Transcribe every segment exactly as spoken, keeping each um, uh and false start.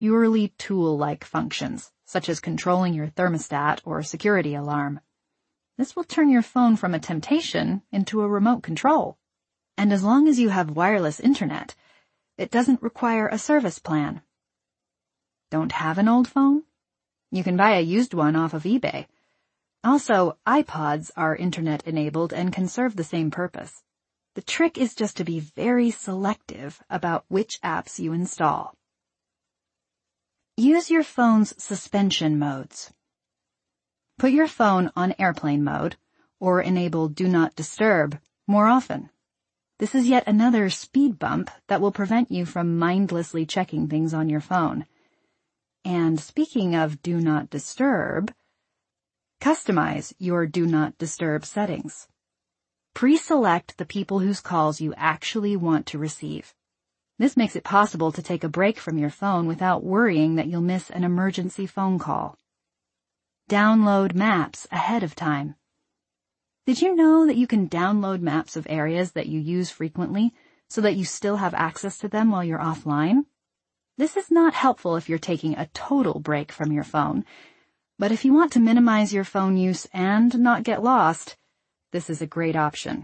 purely tool-like functions, such as controlling your thermostat or security alarm. This will turn your phone from a temptation into a remote control. And as long as you have wireless internet, it doesn't require a service plan. Don't have an old phone? You can buy a used one off of eBay. Also, iPods are internet-enabled and can serve the same purpose. The trick is just to be very selective about which apps you install. Use your phone's suspension modes. Put your phone on airplane mode or enable Do Not Disturb more often. This is yet another speed bump that will prevent you from mindlessly checking things on your phone. And speaking of Do Not Disturb, customize your Do Not Disturb settings. Pre-select the people whose calls you actually want to receive. This makes it possible to take a break from your phone without worrying that you'll miss an emergency phone call. Download maps ahead of time. Did you know that you can download maps of areas that you use frequently so that you still have access to them while you're offline? This is not helpful if you're taking a total break from your phone, but if you want to minimize your phone use and not get lost, this is a great option.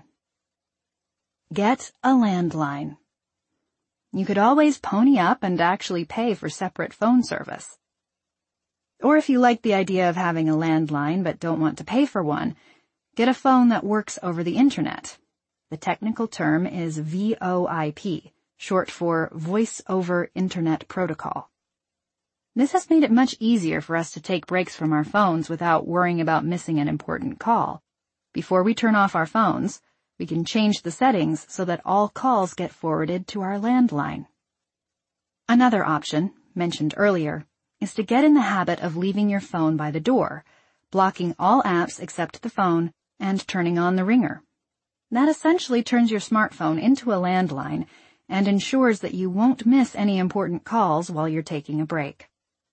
Get a landline. You could always pony up and actually pay for separate phone service. Or if you like the idea of having a landline but don't want to pay for one, get a phone that works over the internet. The technical term is V O I P, short for Voice over Internet Protocol. This has made it much easier for us to take breaks from our phones without worrying about missing an important call. Before we turn off our phones, we can change the settings so that all calls get forwarded to our landline. Another option, mentioned earlier, is to get in the habit of leaving your phone by the door, blocking all apps except the phone, and turning on the ringer. That essentially turns your smartphone into a landline and ensures that you won't miss any important calls while you're taking a break.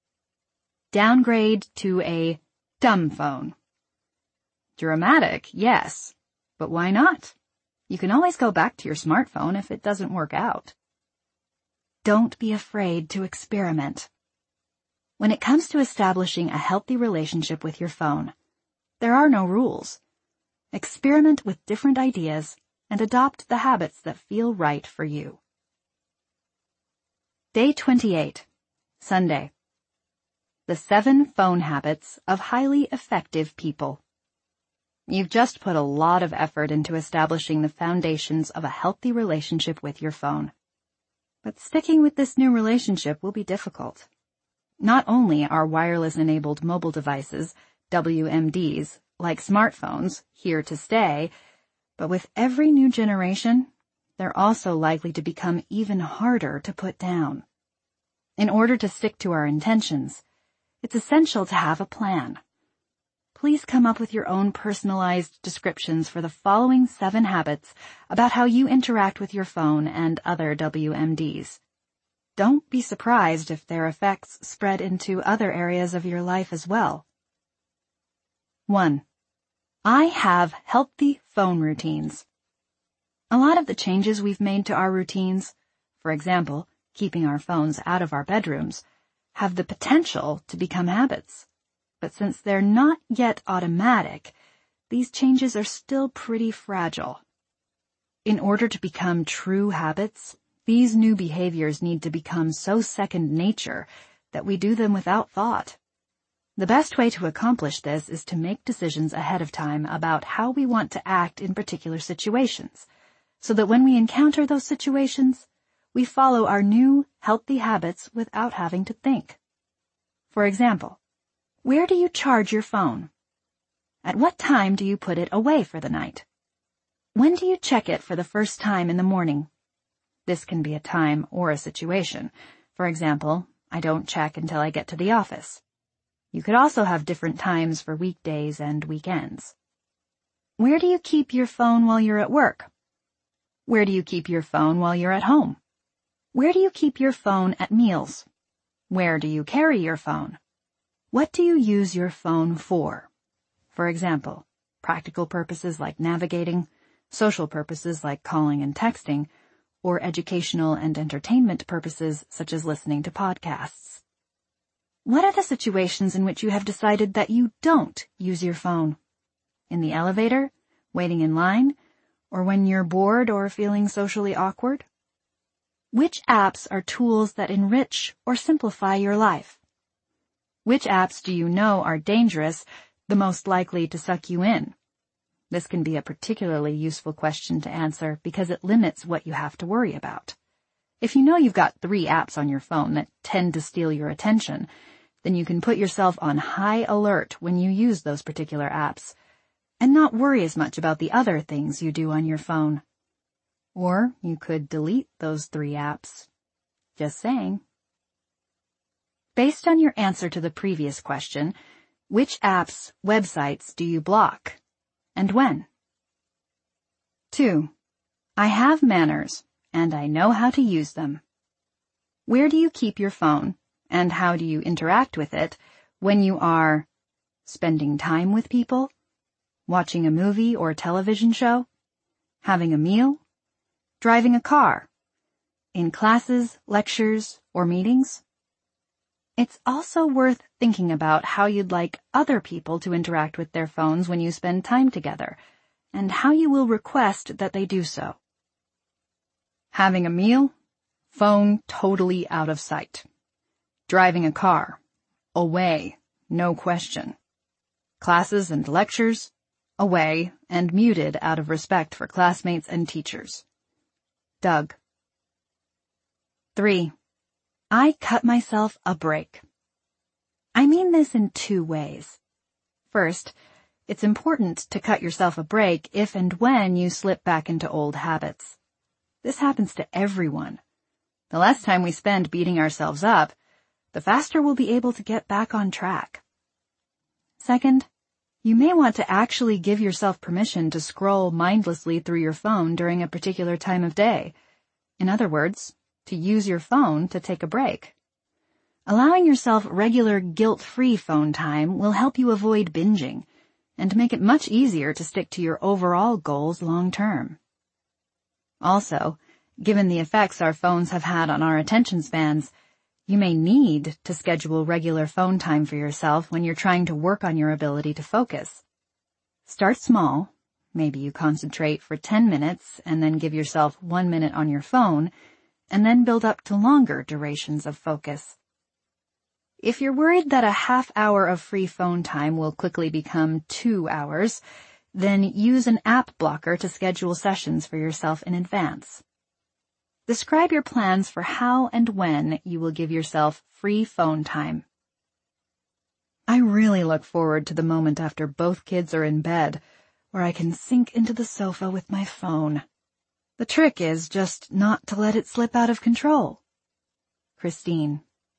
Downgrade to a dumb phone. Dramatic, yes, but why not? You can always go back to your smartphone if it doesn't work out. Don't be afraid to experiment. When it comes to establishing a healthy relationship with your phone, there are no rules. Experiment with different ideas and adopt the habits that feel right for you. Day twenty-eight, Sunday. The seven phone habits of highly effective people. You've just put a lot of effort into establishing the foundations of a healthy relationship with your phone. But sticking with this new relationship will be difficult. Not only are wireless-enabled mobile devices, W M Ds, like smartphones, here to stay, but with every new generation, they're also likely to become even harder to put down. In order to stick to our intentions, it's essential to have a plan. Please come up with your own personalized descriptions for the following seven habits about how you interact with your phone and other W M Ds. Don't be surprised if their effects spread into other areas of your life as well. one. I have healthy phone routines. A lot of the changes we've made to our routines, for example, keeping our phones out of our bedrooms, have the potential to become habits. But since they're not yet automatic, these changes are still pretty fragile. In order to become true habits, these new behaviors need to become so second nature that we do them without thought. The best way to accomplish this is to make decisions ahead of time about how we want to act in particular situations, so that when we encounter those situations, we follow our new, healthy habits without having to think. For example, where do you charge your phone? At what time do you put it away for the night? When do you check it for the first time in the morning? This can be a time or a situation. For example, I don't check until I get to the office. You could also have different times for weekdays and weekends. Where do you keep your phone while you're at work? Where do you keep your phone while you're at home? Where do you keep your phone at meals? Where do you carry your phone? What do you use your phone for? For example, practical purposes like navigating, social purposes like calling and texting, or educational and entertainment purposes such as listening to podcasts. What are the situations in which you have decided that you don't use your phone? In the elevator, waiting in line, or when you're bored or feeling socially awkward? Which apps are tools that enrich or simplify your life? Which apps do you know are dangerous, the most likely to suck you in? This can be a particularly useful question to answer because it limits what you have to worry about. If you know you've got three apps on your phone that tend to steal your attention, then you can put yourself on high alert when you use those particular apps, and not worry as much about the other things you do on your phone. Or you could delete those three apps. Just saying. Based on your answer to the previous question, which apps, websites do you block, and when? Two. I have manners, and I know how to use them. Where do you keep your phone, and how do you interact with it when you are spending time with people, watching a movie or television show, having a meal, driving a car, in classes, lectures, or meetings? It's also worth thinking about how you'd like other people to interact with their phones when you spend time together, and how you will request that they do so. Having a meal, phone totally out of sight. Driving a car, away, no question. Classes and lectures, away and muted out of respect for classmates and teachers. Doug. Three. I cut myself a break. I mean this in two ways. First, it's important to cut yourself a break if and when you slip back into old habits. This happens to everyone. The less time we spend beating ourselves up, the faster we'll be able to get back on track. Second, you may want to actually give yourself permission to scroll mindlessly through your phone during a particular time of day. In other words, to use your phone to take a break. Allowing yourself regular guilt-free phone time will help you avoid binging and make it much easier to stick to your overall goals long-term. Also, given the effects our phones have had on our attention spans, you may need to schedule regular phone time for yourself when you're trying to work on your ability to focus. Start small. Maybe you concentrate for ten minutes and then give yourself one minute on your phone, and then build up to longer durations of focus. If you're worried that a half hour of free phone time will quickly become two hours, then use an app blocker to schedule sessions for yourself in advance. Describe your plans for how and when you will give yourself free phone time. I really look forward to the moment after both kids are in bed, where I can sink into the sofa with my phone. The trick is just not to let it slip out of control. Christine.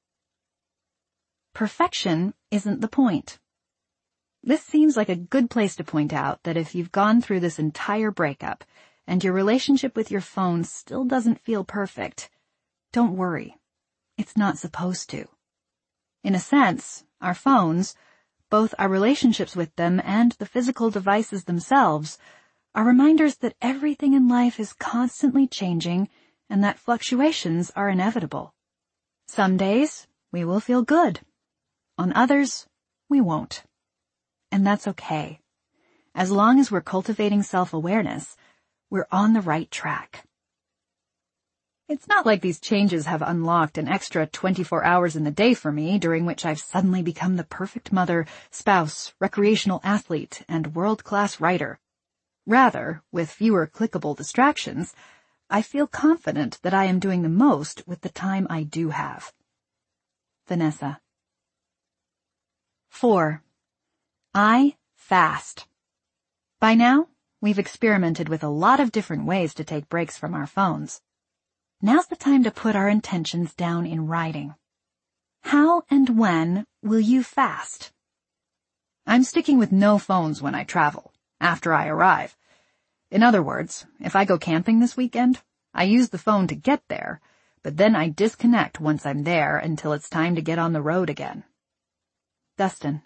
Perfection isn't the point. This seems like a good place to point out that if you've gone through this entire breakup and your relationship with your phone still doesn't feel perfect, don't worry. It's not supposed to. In a sense, our phones, both our relationships with them and the physical devices themselves, are reminders that everything in life is constantly changing and that fluctuations are inevitable. Some days, we will feel good. On others, we won't. And that's okay. As long as we're cultivating self-awareness, we're on the right track. It's not like these changes have unlocked an extra twenty-four hours in the day for me during which I've suddenly become the perfect mother, spouse, recreational athlete, and world-class writer. Rather, with fewer clickable distractions, I feel confident that I am doing the most with the time I do have. Vanessa. Four. I fast. By now, we've experimented with a lot of different ways to take breaks from our phones. Now's the time to put our intentions down in writing. How and when will you fast? I'm sticking with no phones when I travel, after I arrive. In other words, if I go camping this weekend, I use the phone to get there, but then I disconnect once I'm there until it's time to get on the road again. Dustin.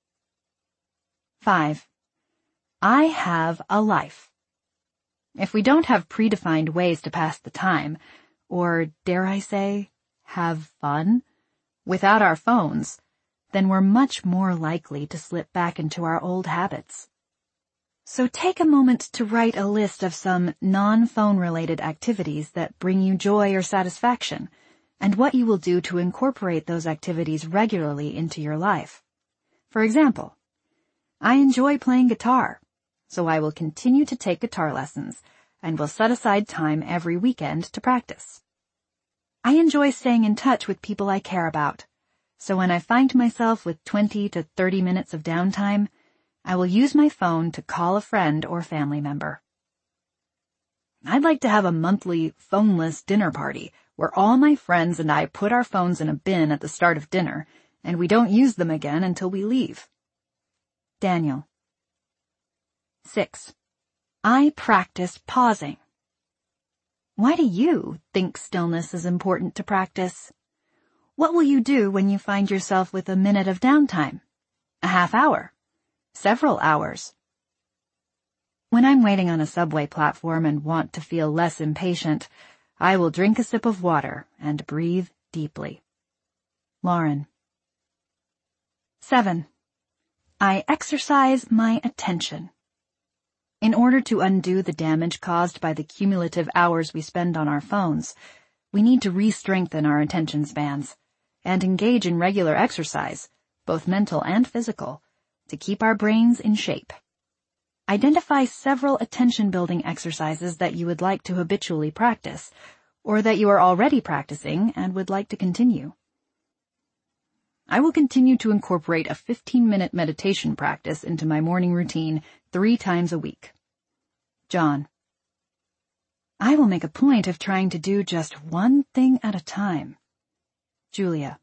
Five. I have a life. If we don't have predefined ways to pass the time, or, dare I say, have fun, without our phones, then we're much more likely to slip back into our old habits. So take a moment to write a list of some non-phone related activities that bring you joy or satisfaction, and what you will do to incorporate those activities regularly into your life. For example, I enjoy playing guitar, so I will continue to take guitar lessons and will set aside time every weekend to practice. I enjoy staying in touch with people I care about, so when I find myself with twenty to thirty minutes of downtime, I will use my phone to call a friend or family member. I'd like to have a monthly phoneless dinner party where all my friends and I put our phones in a bin at the start of dinner, and we don't use them again until we leave. Daniel. Six. I practice pausing. Why do you think stillness is important to practice? What will you do when you find yourself with a minute of downtime? A half hour? Several hours? When I'm waiting on a subway platform and want to feel less impatient, I will drink a sip of water and breathe deeply. Lauren. Seven. I exercise my attention. In order to undo the damage caused by the cumulative hours we spend on our phones, we need to re-strengthen our attention spans and engage in regular exercise, both mental and physical, to keep our brains in shape. Identify several attention-building exercises that you would like to habitually practice, or that you are already practicing and would like to continue. I will continue to incorporate a fifteen-minute meditation practice into my morning routine three times a week. John. I will make a point of trying to do just one thing at a time. Julia.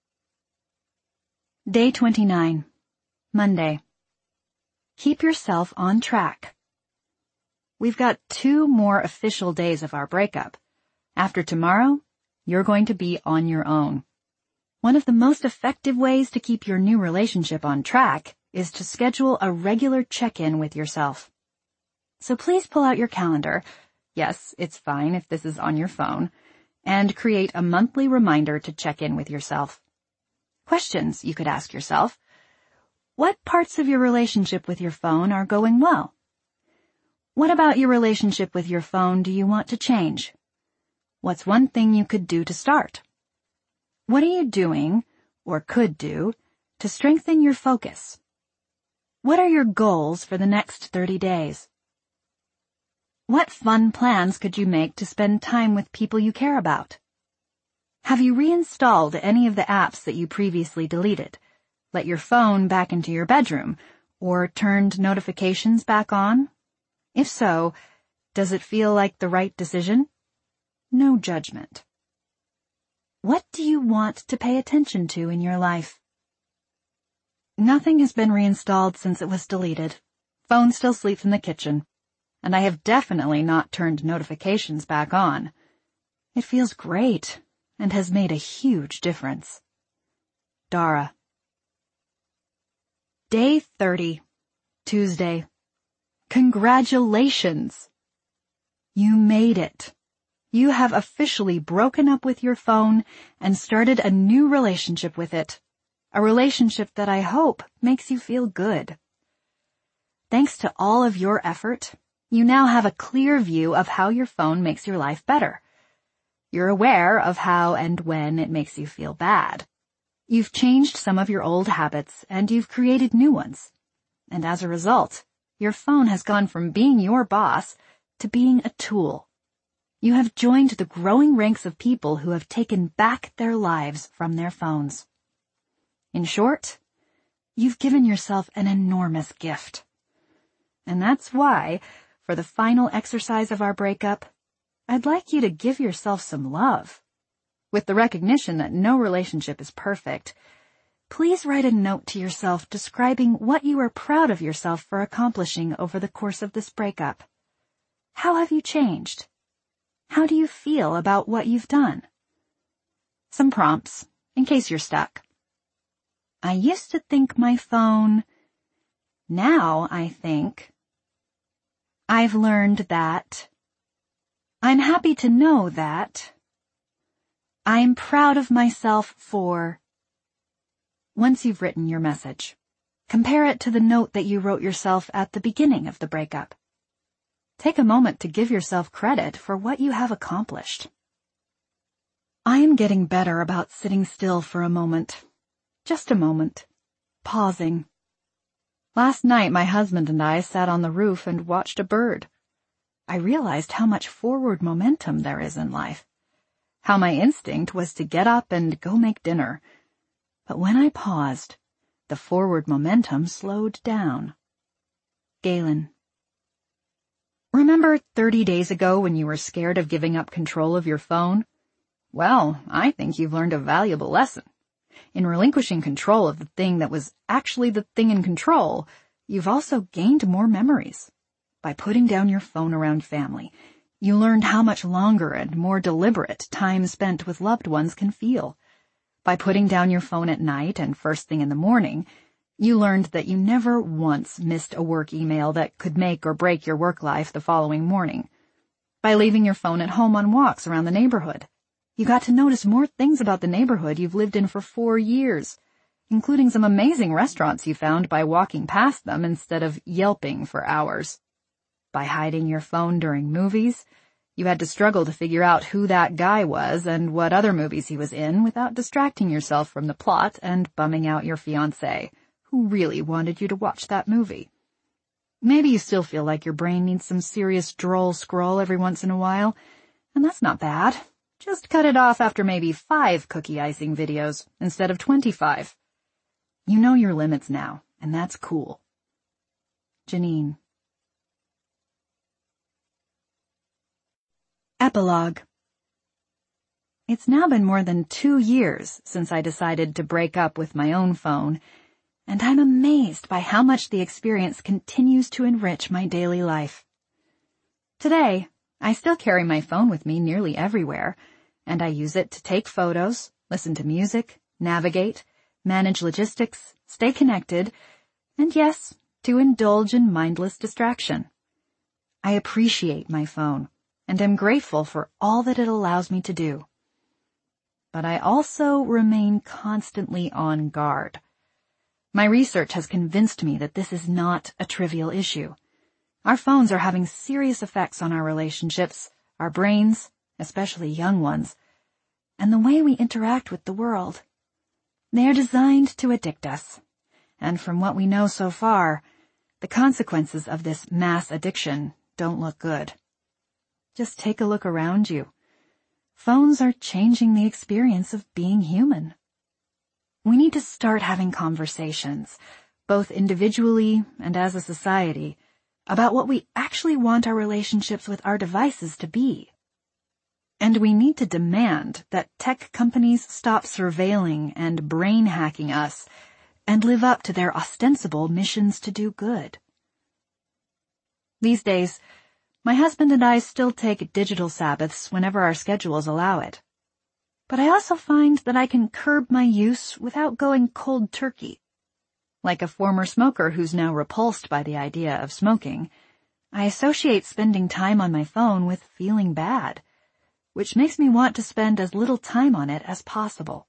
Day twenty-nine. Monday. Keep yourself on track. We've got two more official days of our breakup. After tomorrow, you're going to be on your own. One of the most effective ways to keep your new relationship on track is to schedule a regular check-in with yourself. So please pull out your calendar, yes, it's fine if this is on your phone, and create a monthly reminder to check in with yourself. Questions you could ask yourself. What parts of your relationship with your phone are going well? What about your relationship with your phone do you want to change? What's one thing you could do to start? What are you doing, or could do, to strengthen your focus? What are your goals for the next thirty days? What fun plans could you make to spend time with people you care about? Have you reinstalled any of the apps that you previously deleted, let your phone back into your bedroom, or turned notifications back on? If so, does it feel like the right decision? No judgment. What do you want to pay attention to in your life? Nothing has been reinstalled since it was deleted. Phone still sleeps in the kitchen, and I have definitely not turned notifications back on. It feels great and has made a huge difference. Dara. Day thirty, Tuesday. Congratulations! You made it. You have officially broken up with your phone and started a new relationship with it. A relationship that I hope makes you feel good. Thanks to all of your effort, you now have a clear view of how your phone makes your life better. You're aware of how and when it makes you feel bad. You've changed some of your old habits and you've created new ones. And as a result, your phone has gone from being your boss to being a tool. You have joined the growing ranks of people who have taken back their lives from their phones. In short, you've given yourself an enormous gift. And that's why, for the final exercise of our breakup, I'd like you to give yourself some love. With the recognition that no relationship is perfect, please write a note to yourself describing what you are proud of yourself for accomplishing over the course of this breakup. How have you changed? How do you feel about what you've done? Some prompts, in case you're stuck. I used to think my phone. Now I think. I've learned that. I'm happy to know that. I'm proud of myself for. once you've written your message. Compare it to the note that you wrote yourself at the beginning of the breakup. Take a moment to give yourself credit for what you have accomplished. I am getting better about sitting still for a moment. Just a moment. Pausing. Last night my husband and I sat on the roof and watched a bird. I realized how much forward momentum there is in life. How my instinct was to get up and go make dinner. But when I paused, the forward momentum slowed down. Galen. Remember thirty days ago when you were scared of giving up control of your phone? Well, I think you've learned a valuable lesson. In relinquishing control of the thing that was actually the thing in control, you've also gained more memories. By putting down your phone around family, you learned how much longer and more deliberate time spent with loved ones can feel. By putting down your phone at night and first thing in the morning, you learned that you never once missed a work email that could make or break your work life the following morning. By leaving your phone at home on walks around the neighborhood, you got to notice more things about the neighborhood you've lived in for four years, including some amazing restaurants you found by walking past them instead of yelping for hours. By hiding your phone during movies, you had to struggle to figure out who that guy was and what other movies he was in without distracting yourself from the plot and bumming out your fiancé, who really wanted you to watch that movie. Maybe you still feel like your brain needs some serious droll scroll every once in a while, and that's not bad. Just cut it off after maybe five cookie icing videos instead of twenty-five. You know your limits now, and that's cool. Janine. Epilogue. It's now been more than two years since I decided to break up with my own phone, and I'm amazed by how much the experience continues to enrich my daily life. Today, I still carry my phone with me nearly everywhere, and I use it to take photos, listen to music, navigate, manage logistics, stay connected, and yes, to indulge in mindless distraction. I appreciate my phone, and am grateful for all that it allows me to do. But I also remain constantly on guard. My research has convinced me that this is not a trivial issue. Our phones are having serious effects on our relationships, our brains, especially young ones, and the way we interact with the world. They are designed to addict us, and from what we know so far, the consequences of this mass addiction don't look good. Just take a look around you. Phones are changing the experience of being human. We need to start having conversations, both individually and as a society, about what we actually want our relationships with our devices to be. And we need to demand that tech companies stop surveilling and brain hacking us and live up to their ostensible missions to do good. These days, my husband and I still take digital Sabbaths whenever our schedules allow it. But I also find that I can curb my use without going cold turkey. Like a former smoker who's now repulsed by the idea of smoking, I associate spending time on my phone with feeling bad, which makes me want to spend as little time on it as possible.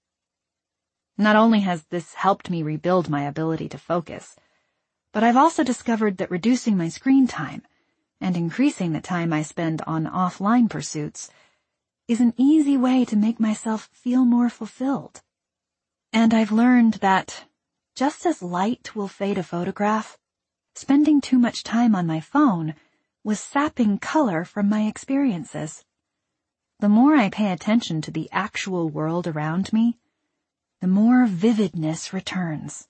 Not only has this helped me rebuild my ability to focus, but I've also discovered that reducing my screen time and increasing the time I spend on offline pursuits is an easy way to make myself feel more fulfilled. And I've learned that, just as light will fade a photograph, spending too much time on my phone was sapping color from my experiences. The more I pay attention to the actual world around me, the more vividness returns.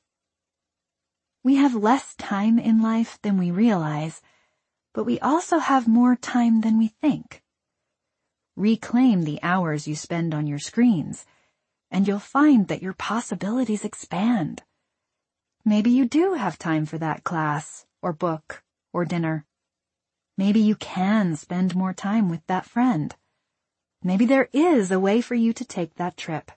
We have less time in life than we realize, but we also have more time than we think. Reclaim the hours you spend on your screens, and you'll find that your possibilities expand. Maybe you do have time for that class, or book, or dinner. Maybe you can spend more time with that friend. Maybe there is a way for you to take that trip.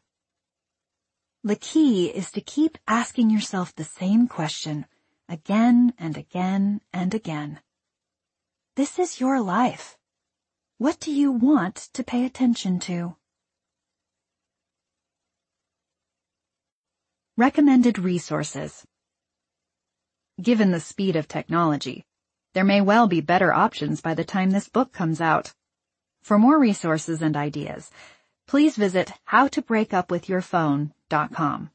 The key is to keep asking yourself the same question again and again and again. This is your life. What do you want to pay attention to? Recommended resources. Given the speed of technology, there may well be better options by the time this book comes out. For more resources and ideas, please visit how to break up with your phone dot com.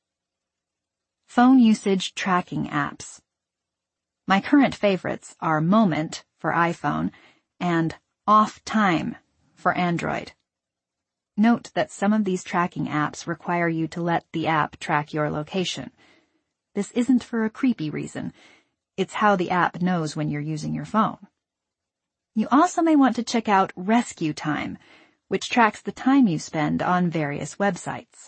Phone usage tracking apps. My current favorites are Moment for iPhone and Off Time for Android. Note that some of these tracking apps require you to let the app track your location. This isn't for a creepy reason. It's how the app knows when you're using your phone. You also may want to check out Rescue Time, which tracks the time you spend on various websites.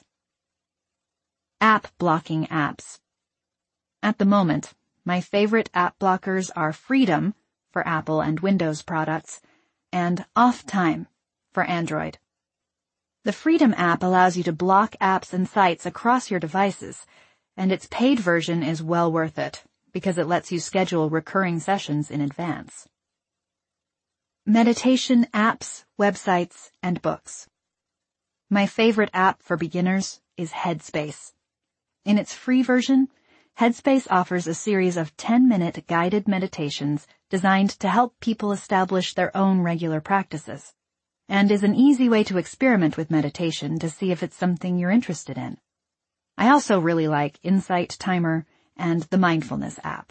App blocking apps. At the moment, my favorite app blockers are Freedom for Apple and Windows products and Off Time for Android. The Freedom app allows you to block apps and sites across your devices, and its paid version is well worth it because it lets you schedule recurring sessions in advance. Meditation apps, websites, and books. My favorite app for beginners is Headspace. In its free version, Headspace offers a series of ten-minute guided meditations designed to help people establish their own regular practices, and is an easy way to experiment with meditation to see if it's something you're interested in. I also really like Insight Timer and the Mindfulness app.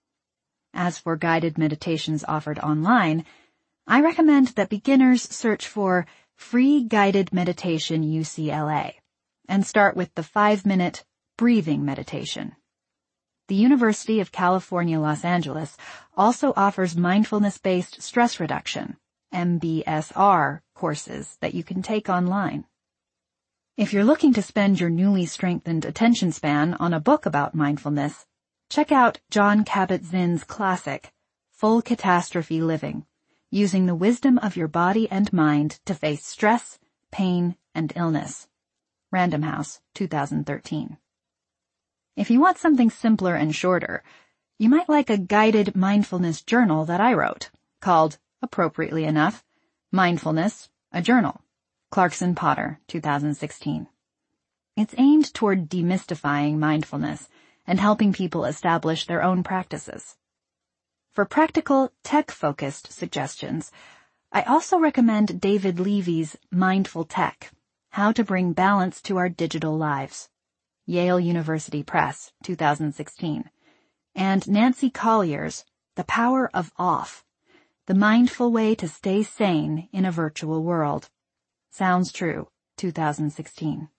As for guided meditations offered online, I recommend that beginners search for Free Guided Meditation U C L A and start with the five-minute breathing meditation. The University of California, Los Angeles also offers mindfulness-based stress reduction, M B S R, courses that you can take online. If you're looking to spend your newly strengthened attention span on a book about mindfulness, check out Jon Kabat-Zinn's classic, Full Catastrophe Living, Using the Wisdom of Your Body and Mind to Face Stress, Pain, and Illness. Random House, two thousand thirteen. If you want something simpler and shorter, you might like a guided mindfulness journal that I wrote, called, appropriately enough, Mindfulness, a Journal. Clarkson Potter, two thousand sixteen. It's aimed toward demystifying mindfulness and helping people establish their own practices. For practical, tech-focused suggestions, I also recommend David Levy's Mindful Tech, How to Bring Balance to Our Digital Lives. Yale University Press, two thousand sixteen. And Nancy Collier's The Power of Off, The Mindful Way to Stay Sane in a Virtual World. Sounds True, two thousand sixteen.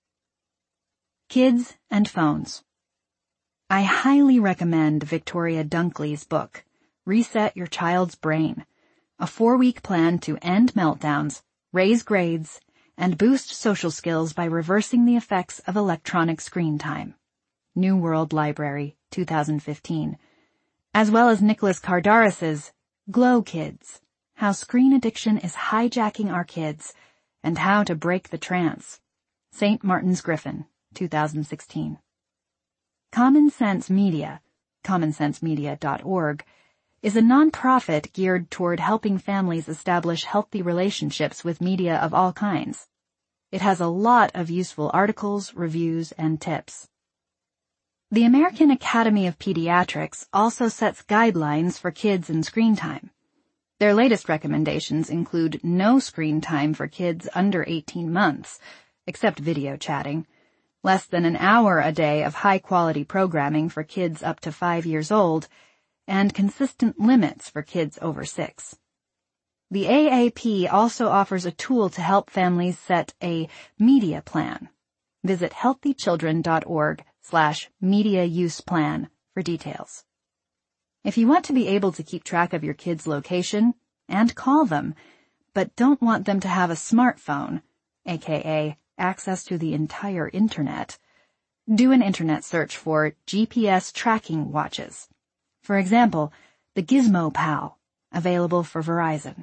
Kids and Phones. I highly recommend Victoria Dunkley's book, Reset Your Child's Brain, a four-week plan to end meltdowns, raise grades, and boost social skills by reversing the effects of electronic screen time. New World Library, two thousand fifteen. As well as Nicholas Kardaris's Glow Kids, How Screen Addiction is Hijacking Our Kids, and How to Break the Trance. Saint Martin's Griffin, two thousand sixteen. Common Sense Media, common sense media dot org, is a nonprofit geared toward helping families establish healthy relationships with media of all kinds. It has a lot of useful articles, reviews, and tips. The American Academy of Pediatrics also sets guidelines for kids and screen time. Their latest recommendations include no screen time for kids under eighteen months, except video chatting, less than an hour a day of high-quality programming for kids up to five years old, and consistent limits for kids over six. The A A P also offers a tool to help families set a media plan. Visit healthychildren.org slash media use plan for details. If you want to be able to keep track of your kids' location and call them, but don't want them to have a smartphone, aka access to the entire internet, do an internet search for G P S tracking watches. For example, the Gizmo Pal, available for Verizon.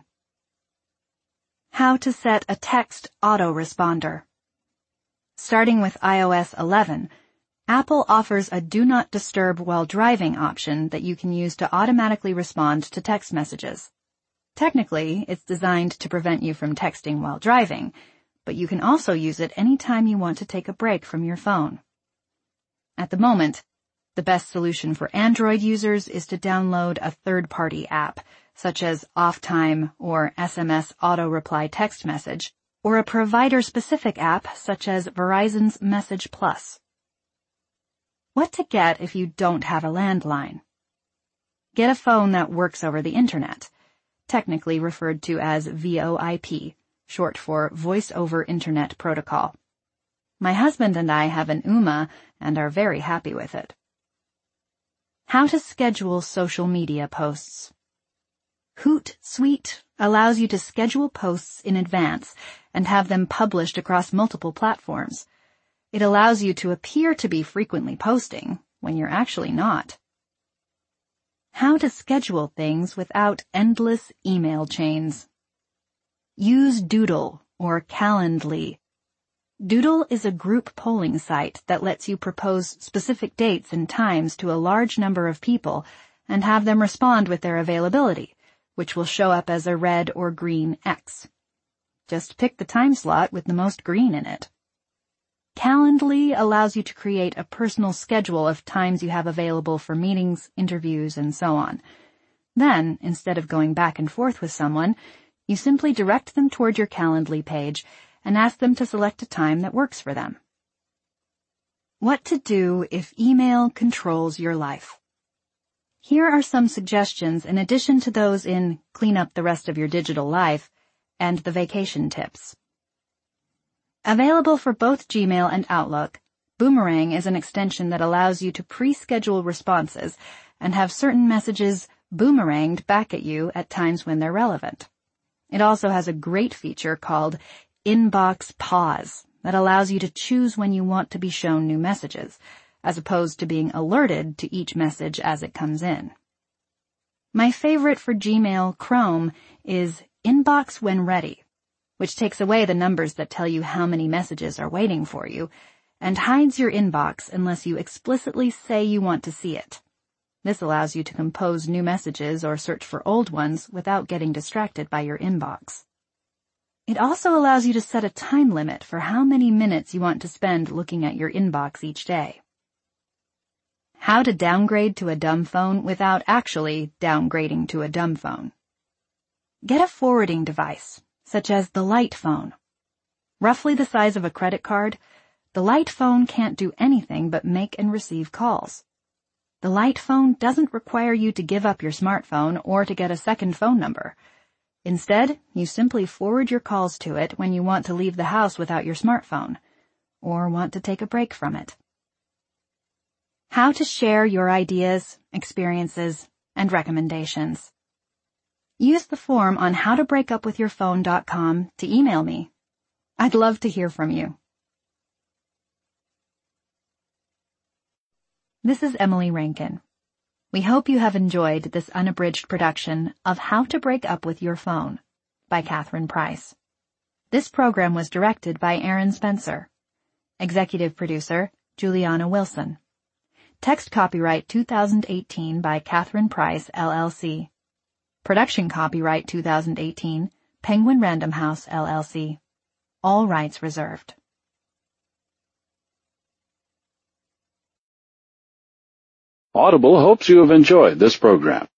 How to set a text autoresponder. Starting with i O S eleven, Apple offers a Do Not Disturb While Driving option that you can use to automatically respond to text messages. Technically, it's designed to prevent you from texting while driving, but you can also use it anytime you want to take a break from your phone. At the moment, the best solution for Android users is to download a third-party app, such as OffTime or S M S Auto Reply Text Message, or a provider-specific app such as Verizon's Message Plus. What to get if you don't have a landline? Get a phone that works over the Internet, technically referred to as V O I P, short for Voice over Internet Protocol. My husband and I have an Ooma and are very happy with it. How to schedule social media posts. Hootsuite allows you to schedule posts in advance and have them published across multiple platforms. It allows you to appear to be frequently posting when you're actually not. How to schedule things without endless email chains. Use Doodle or Calendly. Doodle is a group polling site that lets you propose specific dates and times to a large number of people and have them respond with their availability, which will show up as a red or green X. Just pick the time slot with the most green in it. Calendly allows you to create a personal schedule of times you have available for meetings, interviews, and so on. Then, instead of going back and forth with someone, you simply direct them toward your Calendly page and ask them to select a time that works for them. What to do if email controls your life. Here are some suggestions in addition to those in Clean Up the Rest of Your Digital Life and the Vacation Tips. Available for both Gmail and Outlook, Boomerang is an extension that allows you to pre-schedule responses and have certain messages boomeranged back at you at times when they're relevant. It also has a great feature called Inbox Pause that allows you to choose when you want to be shown new messages, as opposed to being alerted to each message as it comes in. My favorite for Gmail Chrome is Inbox When Ready, which takes away the numbers that tell you how many messages are waiting for you, and hides your inbox unless you explicitly say you want to see it. This allows you to compose new messages or search for old ones without getting distracted by your inbox. It also allows you to set a time limit for how many minutes you want to spend looking at your inbox each day. How to downgrade to a dumb phone without actually downgrading to a dumb phone. Get a forwarding device, such as the Light Phone. Roughly the size of a credit card, the Light Phone can't do anything but make and receive calls. The Light Phone doesn't require you to give up your smartphone or to get a second phone number. Instead, you simply forward your calls to it when you want to leave the house without your smartphone, or want to take a break from it. How to share your ideas, experiences, and recommendations. Use the form on how to break up with your phone dot com to email me. I'd love to hear from you. This is Emily Rankin. We hope you have enjoyed this unabridged production of How to Break Up with Your Phone by Catherine Price. This program was directed by Aaron Spencer. Executive producer, Juliana Wilson. Text copyright two thousand eighteen by Catherine Price, L L C. Production copyright two thousand eighteen, Penguin Random House, L L C. All rights reserved. Audible hopes you have enjoyed this program.